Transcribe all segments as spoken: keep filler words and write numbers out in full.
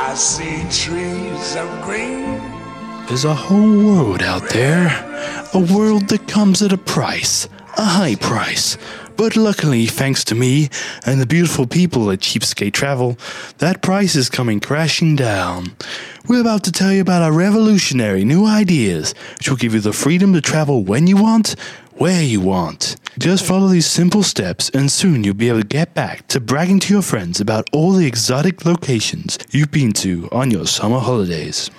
I see trees of green. There's a whole world out there. A world that comes at a price. A high price. But luckily, thanks to me and the beautiful people at Cheapskate Travel, that price is coming crashing down. We're about to tell you about our revolutionary new ideas, which will give you the freedom to travel when you want, where you want. Just follow these simple steps and soon you'll be able to get back to bragging to your friends about all the exotic locations you've been to on your summer holidays.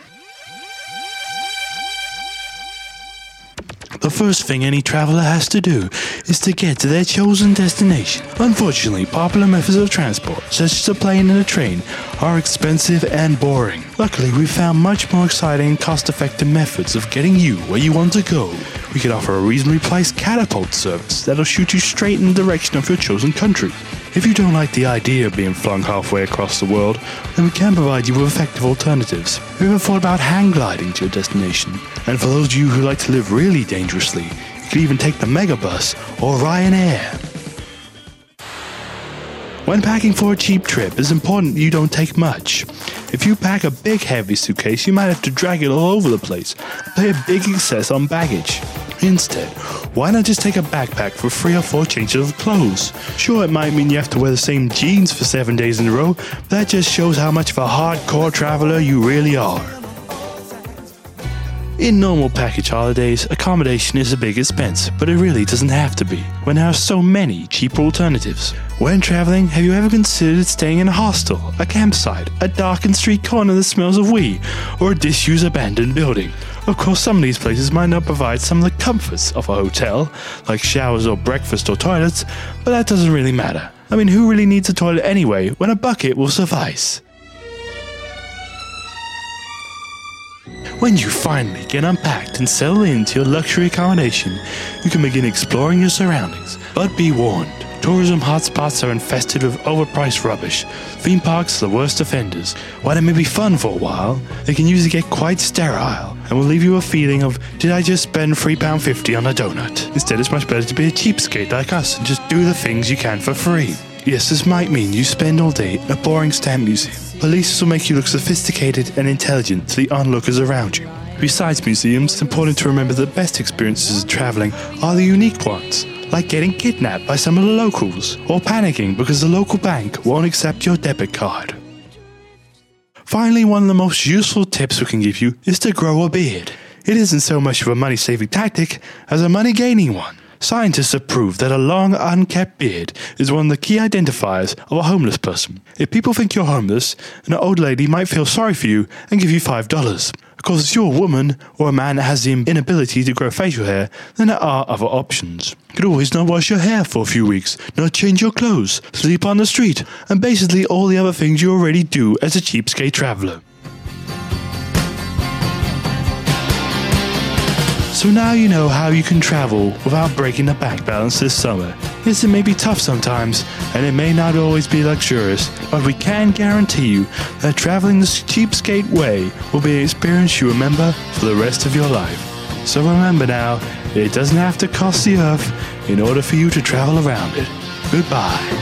The first thing any traveler has to do is to get to their chosen destination. Unfortunately, popular methods of transport, such as a plane and a train, are expensive and boring. Luckily, we found much more exciting and cost-effective methods of getting you where you want to go. We can offer a reasonably priced catapult service that'll shoot you straight in the direction of your chosen country. If you don't like the idea of being flung halfway across the world, then we can provide you with effective alternatives. Have you ever thought about hang gliding to your destination? And for those of you who like to live really dangerously, you could even take the Megabus or Ryanair. When packing for a cheap trip, it's important you don't take much. If you pack a big heavy suitcase, you might have to drag it all over the place and pay a big excess on baggage. Instead, why not just take a backpack for three or four changes of clothes? Sure, it might mean you have to wear the same jeans for seven days in a row, but that just shows how much of a hardcore traveler you really are. In normal package holidays, accommodation is a big expense, but it really doesn't have to be, when there are so many cheaper alternatives. When traveling, have you ever considered staying in a hostel, a campsite, a darkened street corner that smells of wee, or a disused abandoned building? Of course, some of these places might not provide some of the comforts of a hotel, like showers or breakfast or toilets, but that doesn't really matter. I mean, who really needs a toilet anyway, when a bucket will suffice? When you finally get unpacked and settle into your luxury accommodation, you can begin exploring your surroundings. But be warned, tourism hotspots are infested with overpriced rubbish. Theme parks are the worst offenders. While they may be fun for a while, they can usually get quite sterile and will leave you a feeling of, did I just spend three pounds fifty on a donut? Instead, it's much better to be a cheapskate like us and just do the things you can for free. Yes, this might mean you spend all day in a boring stamp museum. Police will make you look sophisticated and intelligent to the onlookers around you. Besides museums, it's important to remember that the best experiences of traveling are the unique ones, like getting kidnapped by some of the locals, or panicking because the local bank won't accept your debit card. Finally, one of the most useful tips we can give you is to grow a beard. It isn't so much of a money-saving tactic as a money-gaining one. Scientists have proved that a long, unkept beard is one of the key identifiers of a homeless person. If people think you're homeless, an old lady might feel sorry for you and give you five dollars. Of course, if you're a woman or a man that has the inability to grow facial hair, then there are other options. You could always not wash your hair for a few weeks, not change your clothes, sleep on the street, and basically all the other things you already do as a cheapskate traveler. So now you know how you can travel without breaking the bank balance this summer. Yes, it may be tough sometimes, and it may not always be luxurious, but we can guarantee you that traveling the cheapskate way will be an experience you remember for the rest of your life. So remember now, it doesn't have to cost the earth in order for you to travel around it. Goodbye.